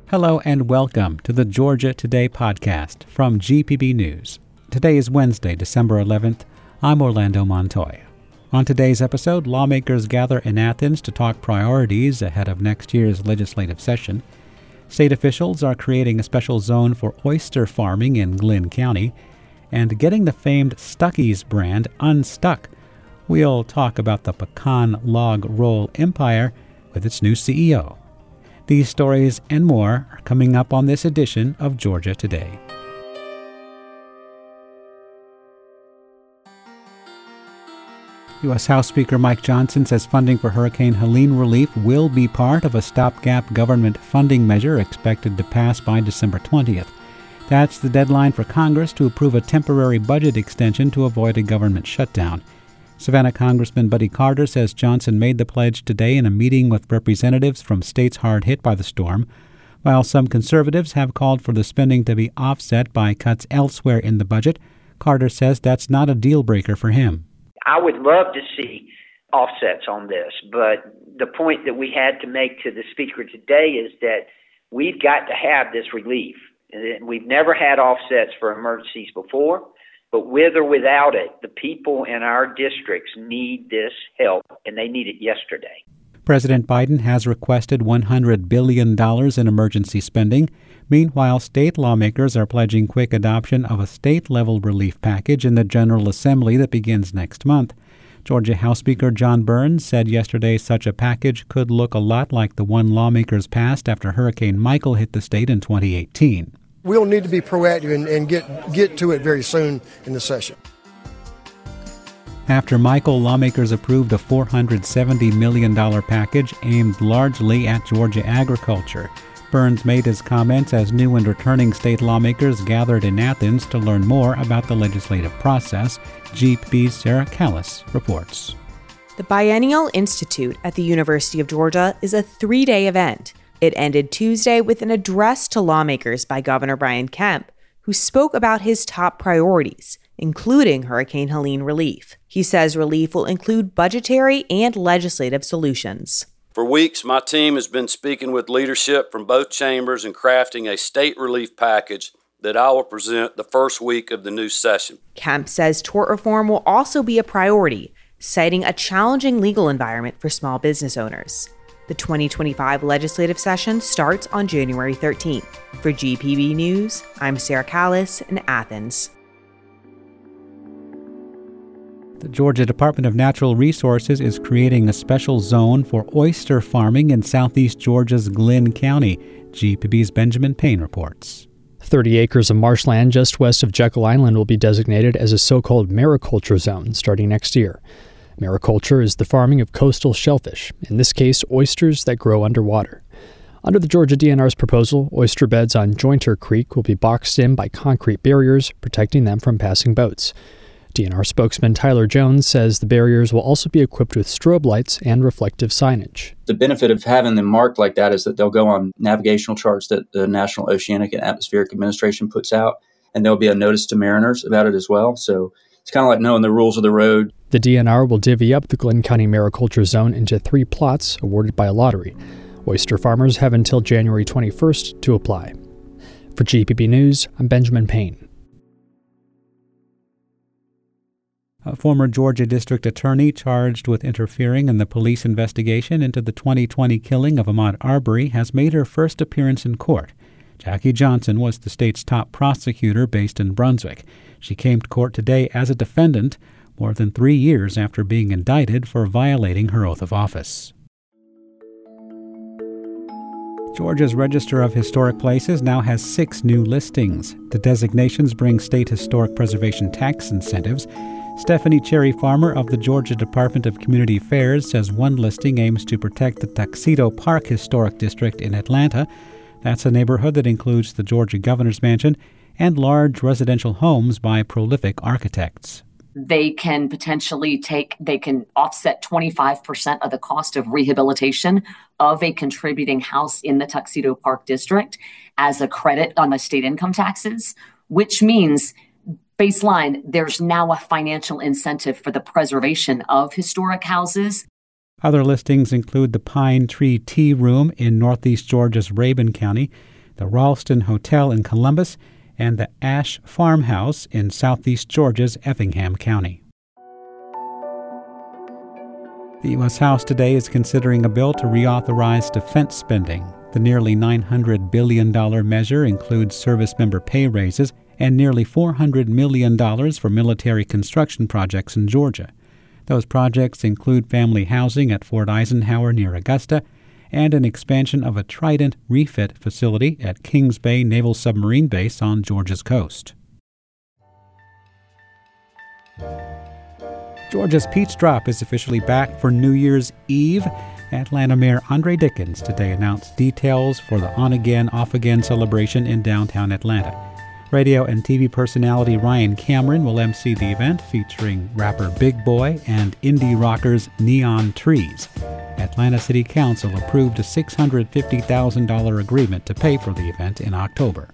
Hello and welcome to the Georgia Today podcast from GPB News. Today is Wednesday, December 11th. I'm Orlando Montoya. On today's episode, lawmakers gather in Athens to talk priorities ahead of next year's legislative session. State officials are creating a special zone for oyster farming in Glynn County and getting the famed Stuckey's brand unstuck. We'll talk about the pecan log roll empire with its new CEO. These stories and more are coming up on this edition of Georgia Today. U.S. House Speaker Mike Johnson says funding for Hurricane Helene relief will be part of a stopgap government funding measure expected to pass by December 20th. That's the deadline for Congress to approve a temporary budget extension to avoid a government shutdown. Savannah Congressman Buddy Carter says Johnson made the pledge today in a meeting with representatives from states hard hit by the storm. While some conservatives have called for the spending to be offset by cuts elsewhere in the budget, Carter says that's not a deal breaker for him. I would love to see offsets on this, but the point that we had to make to the speaker today is that we've got to have this relief. We've never had offsets for emergencies before. But with or without it, the people in our districts need this help, and they need it yesterday. President Biden has requested $100 billion in emergency spending. Meanwhile, state lawmakers are pledging quick adoption of a state-level relief package in the General Assembly that begins next month. Georgia House Speaker John Burns said yesterday such a package could look a lot like the one lawmakers passed after Hurricane Michael hit the state in 2018. We'll need to be proactive and get to it very soon in the session. After Michael, lawmakers approved a $470 million package aimed largely at Georgia agriculture. Burns made his comments as new and returning state lawmakers gathered in Athens to learn more about the legislative process. GPB's Sarah Callis reports. The Biennial Institute at the University of Georgia is a 3-day event. It ended Tuesday with an address to lawmakers by Governor Brian Kemp, who spoke about his top priorities, including Hurricane Helene relief. He says relief will include budgetary and legislative solutions. For weeks, my team has been speaking with leadership from both chambers and crafting a state relief package that I will present the first week of the new session. Kemp says tort reform will also be a priority, citing a challenging legal environment for small business owners. The 2025 legislative session starts on January 13th. For GPB News, I'm Sarah Callis in Athens. The Georgia Department of Natural Resources is creating a special zone for oyster farming in southeast Georgia's Glynn County. GPB's Benjamin Payne reports. 30 acres of marshland just west of Jekyll Island will be designated as a so-called mariculture zone starting next year. Mariculture is the farming of coastal shellfish, in this case oysters that grow underwater. Under the Georgia DNR's proposal, oyster beds on Jointer Creek will be boxed in by concrete barriers, protecting them from passing boats. DNR spokesman Tyler Jones says the barriers will also be equipped with strobe lights and reflective signage. The benefit of having them marked like that is that they'll go on navigational charts that the National Oceanic and Atmospheric Administration puts out, and there'll be a notice to mariners about it as well. So it's kind of like knowing the rules of the road. The DNR will divvy up the Glynn County Mariculture Zone into 3 plots awarded by a lottery. Oyster farmers have until January 21st to apply. For GPB News, I'm Benjamin Payne. A former Georgia district attorney charged with interfering in the police investigation into the 2020 killing of Ahmaud Arbery has made her first appearance in court. Jackie Johnson was the state's top prosecutor based in Brunswick. She came to court today as a defendant, more than 3 years after being indicted for violating her oath of office. Georgia's Register of Historic Places now has 6 new listings. The designations bring state historic preservation tax incentives. Stephanie Cherry Farmer of the Georgia Department of Community Affairs says one listing aims to protect the Tuxedo Park Historic District in Atlanta. That's a neighborhood that includes the Georgia Governor's Mansion and large residential homes by prolific architects. They can potentially offset 25% of the cost of rehabilitation of a contributing house in the Tuxedo Park District as a credit on the state income taxes, which means baseline, there's now a financial incentive for the preservation of historic houses. Other listings include the Pine Tree Tea Room in northeast Georgia's Rabun County. the Ralston Hotel in Columbus, and the Ash Farmhouse in southeast Georgia's Effingham County. The U.S. House today is considering a bill to reauthorize defense spending. The nearly $900 billion measure includes service member pay raises and nearly $400 million for military construction projects in Georgia. Those projects include family housing at Fort Eisenhower near Augusta and an expansion of a Trident refit facility at Kings Bay Naval Submarine Base on Georgia's coast. Georgia's Peach Drop is officially back for New Year's Eve. Atlanta Mayor Andre Dickens today announced details for the on-again, off-again celebration in downtown Atlanta. Radio and TV personality Ryan Cameron will MC the event, featuring rapper Big Boy and indie rockers Neon Trees. Atlanta City Council approved a $650,000 agreement to pay for the event in October.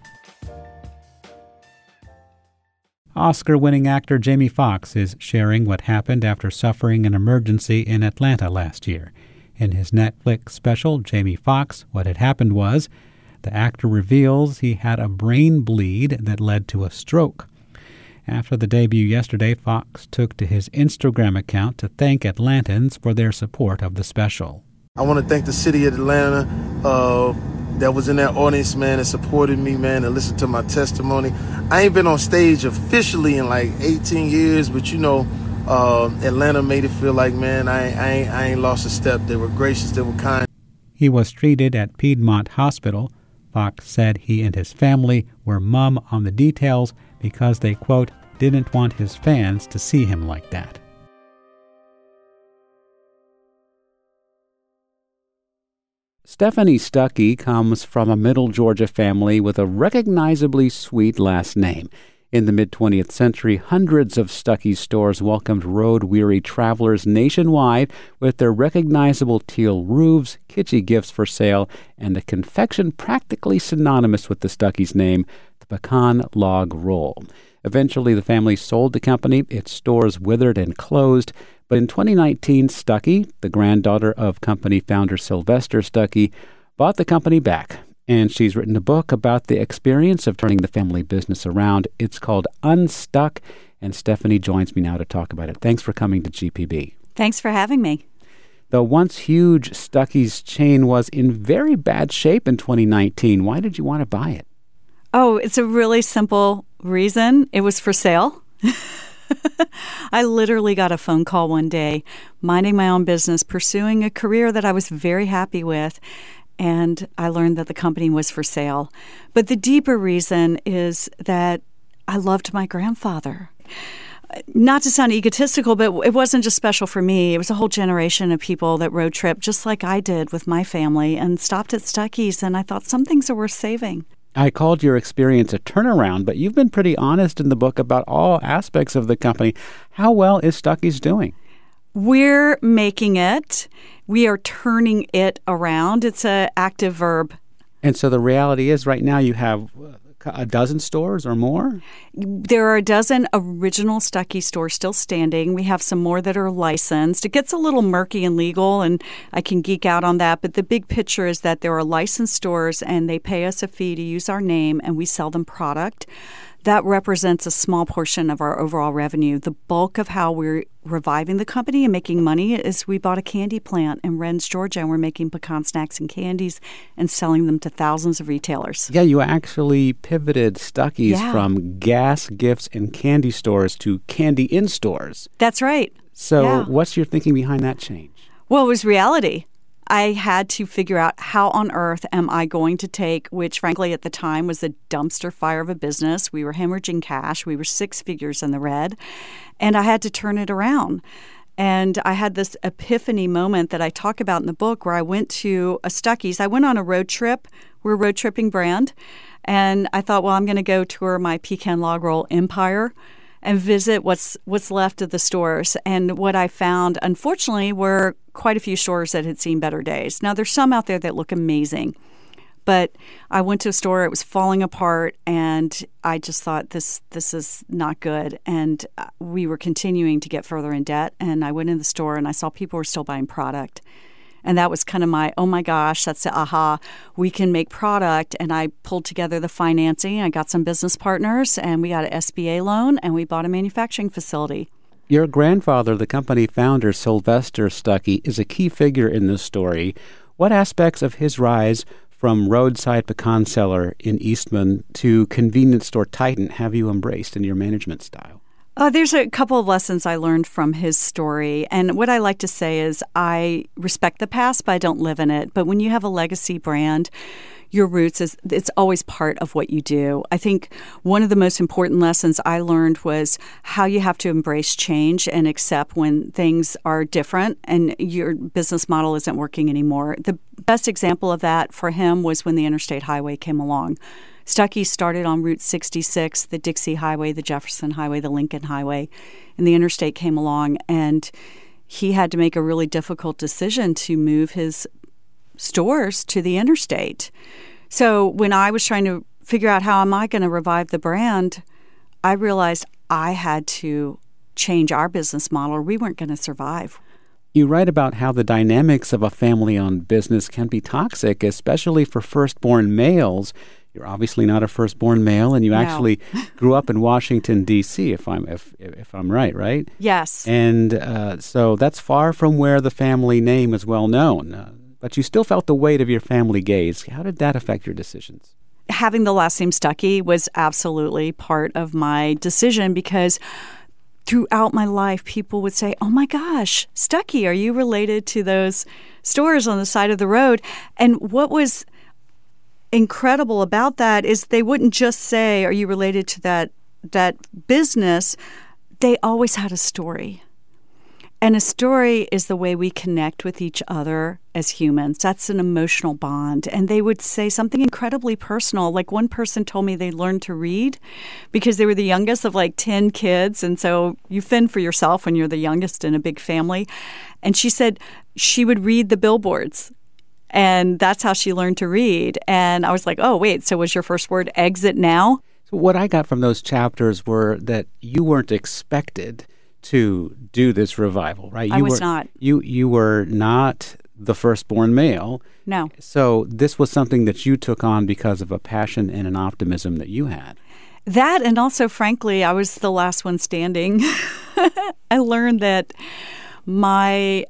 Oscar-winning actor Jamie Foxx is sharing what happened after suffering an emergency in Atlanta last year. In his Netflix special, Jamie Foxx, What Had Happened Was, the actor reveals he had a brain bleed that led to a stroke. After the debut yesterday, Foxx took to his Instagram account to thank Atlantans for their support of the special. I want to thank the city of Atlanta that was in that audience, man, and supported me, man, and listened to my testimony. I ain't been on stage officially in like 18 years, but you know, Atlanta made it feel like, man, I ain't lost a step. They were gracious, they were kind. He was treated at Piedmont Hospital. Foxx said he and his family were mum on the details because they, quote, didn't want his fans to see him like that. Stephanie Stuckey comes from a middle Georgia family with a recognizably sweet last name. In the mid-20th century, hundreds of Stuckey stores welcomed road-weary travelers nationwide with their recognizable teal roofs, kitschy gifts for sale, and a confection practically synonymous with the Stuckey's name, the pecan log roll. Eventually, the family sold the company. Its stores withered and closed. But in 2019, Stuckey, the granddaughter of company founder Sylvester Stuckey, bought the company back. And she's written a book about the experience of turning the family business around. It's called Unstuck, and Stephanie joins me now to talk about it. Thanks for coming to GPB. Thanks for having me. The once huge Stuckey's chain was in very bad shape in 2019. Why did you want to buy it? Oh, it's a really simple reason. It was for sale. I literally got a phone call one day, minding my own business, pursuing a career that I was very happy with, and I learned that the company was for sale. But the deeper reason is that I loved my grandfather. Not to sound egotistical, but it wasn't just special for me. It was a whole generation of people that road trip just like I did with my family and stopped at Stuckey's, and I thought some things are worth saving. I called your experience a turnaround, but you've been pretty honest in the book about all aspects of the company. How well is Stuckey's doing? We're making it. We are turning it around. It's an active verb. And so the reality is right now you have a dozen stores or more? There are a dozen original Stuckey stores still standing. We have some more that are licensed. It gets a little murky and legal, and I can geek out on that. But the big picture is that there are licensed stores, and they pay us a fee to use our name, and we sell them product. That represents a small portion of our overall revenue. The bulk of how we're reviving the company and making money is we bought a candy plant in Rennes, Georgia, and we're making pecan snacks and candies and selling them to thousands of retailers. Yeah, you actually pivoted Stuckey's from gas, gifts, and candy stores to candy in stores. That's right. So what's your thinking behind that change? Well, it was reality. I had to figure out how on earth am I going to take, which frankly at the time was a dumpster fire of a business. We were hemorrhaging cash. We were 6 figures in the red. And I had to turn it around. And I had this epiphany moment that I talk about in the book where I went to a Stuckey's. I went on a road trip. We're a road tripping brand. And I thought, well, I'm going to go tour my pecan log roll empire and visit what's left of the stores. And what I found, unfortunately, were quite a few stores that had seen better days. Now, there's some out there that look amazing. But I went to a store, it was falling apart, and I just thought, this is not good. And we were continuing to get further in debt. And I went in the store, and I saw people were still buying product. And that was kind of my, oh my gosh, that's the aha, we can make product. And I pulled together the financing. I got some business partners, and we got an SBA loan, and we bought a manufacturing facility. Your grandfather, the company founder, Sylvester Stuckey, is a key figure in this story. What aspects of his rise from roadside pecan seller in Eastman to convenience store titan have you embraced in your management style? There's a couple of lessons I learned from his story. And what I like to say is I respect the past, but I don't live in it. But when you have a legacy brand, your roots, it's always part of what you do. I think one of the most important lessons I learned was how you have to embrace change and accept when things are different and your business model isn't working anymore. The best example of that for him was when the Interstate Highway came along. Stuckey started on Route 66, the Dixie Highway, the Jefferson Highway, the Lincoln Highway, and the interstate came along, and he had to make a really difficult decision to move his stores to the interstate. So when I was trying to figure out how am I going to revive the brand, I realized I had to change our business model or we weren't going to survive. You write about how the dynamics of a family-owned business can be toxic, especially for firstborn males. You're obviously not a firstborn male, and you actually grew up in Washington, D.C., if I'm right? Yes. And so that's far from where the family name is well known. But you still felt the weight of your family gaze. How did that affect your decisions? Having the last name Stuckey was absolutely part of my decision because throughout my life, people would say, oh my gosh, Stuckey, are you related to those stores on the side of the road? And what was incredible about that is they wouldn't just say, are you related to that business? They always had a story. And a story is the way we connect with each other as humans. That's an emotional bond. And they would say something incredibly personal. Like one person told me they learned to read because they were the youngest of like 10 kids. And so you fend for yourself when you're the youngest in a big family. And she said she would read the billboards. And that's how she learned to read. And I was like, oh, wait, so was your first word exit now? So what I got from those chapters were that you weren't expected to do this revival, right? I was not. You were not the firstborn male. No. So this was something that you took on because of a passion and an optimism that you had. That, and also, frankly, I was the last one standing. I learned that when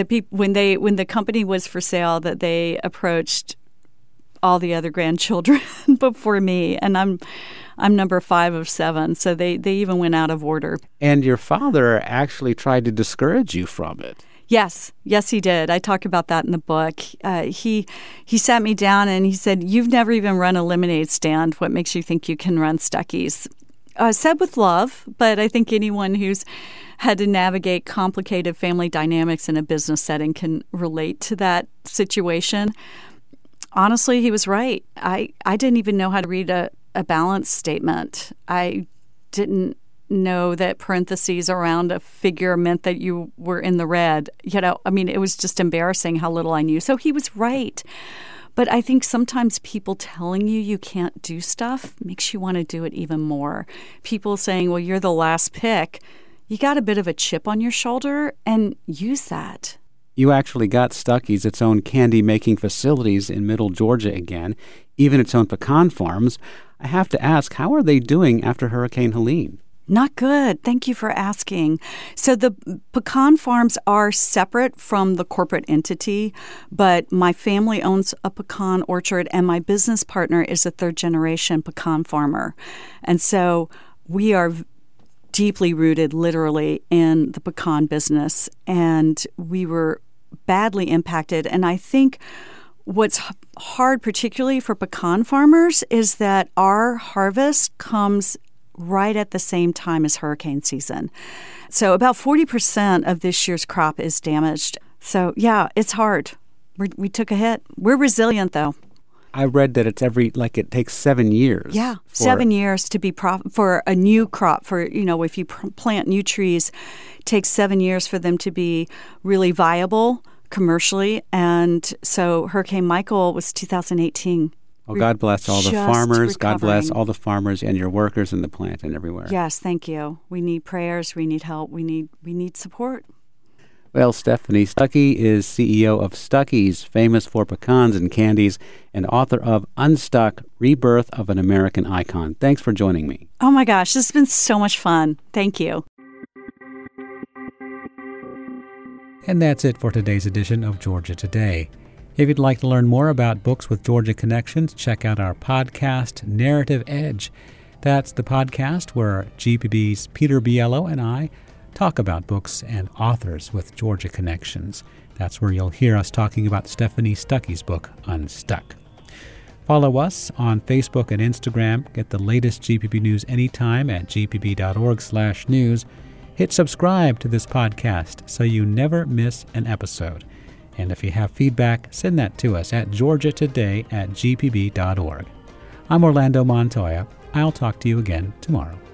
the company was for sale, that they approached all the other grandchildren before me, and I'm number 5 of 7, so they even went out of order. And your father actually tried to discourage you from it. Yes, he did. I talk about that in the book. He sat me down and he said, "You've never even run a lemonade stand. What makes you think you can run Stuckey's?" Said with love, but I think anyone who's had to navigate complicated family dynamics in a business setting can relate to that situation. Honestly, he was right. I didn't even know how to read a balance statement. I didn't know that parentheses around a figure meant that you were in the red. It was just embarrassing how little I knew. So he was right. But I think sometimes people telling you can't do stuff makes you want to do it even more. People saying, well, you're the last pick. You got a bit of a chip on your shoulder, and use that. You actually got Stuckey's its own candy-making facilities in Middle Georgia again, even its own pecan farms. I have to ask, how are they doing after Hurricane Helene? Not good. Thank you for asking. So the pecan farms are separate from the corporate entity, but my family owns a pecan orchard, and my business partner is a third-generation pecan farmer. And so we are deeply rooted, literally, in the pecan business, and we were badly impacted. And I think what's hard, particularly for pecan farmers, is that our harvest comes right at the same time as hurricane season. So about 40% of this year's crop is damaged. So, yeah, it's hard. We took a hit. We're resilient, though. I read that it takes 7 years. Yeah, 7 years to be for a new crop. If you plant new trees, it takes 7 years for them to be really viable commercially. And so Hurricane Michael was 2018. Well, God bless all the farmers. God bless all the farmers and your workers in the plant and everywhere. Yes, thank you. We need prayers. We need help. We need support. Well, Stephanie Stuckey is CEO of Stuckey's, famous for pecans and candies, and author of Unstuck, Rebirth of an American Icon. Thanks for joining me. Oh my gosh, this has been so much fun. Thank you. And that's it for today's edition of Georgia Today. If you'd like to learn more about books with Georgia connections, check out our podcast, Narrative Edge. That's the podcast where GPB's Peter Biello and I talk about books and authors with Georgia connections. That's where you'll hear us talking about Stephanie Stuckey's book, Unstuck. Follow us on Facebook and Instagram. Get the latest GPB news anytime at gpb.org/news. Hit subscribe to this podcast so you never miss an episode. And if you have feedback, send that to us at georgiatoday@gpb.org. I'm Orlando Montoya. I'll talk to you again tomorrow.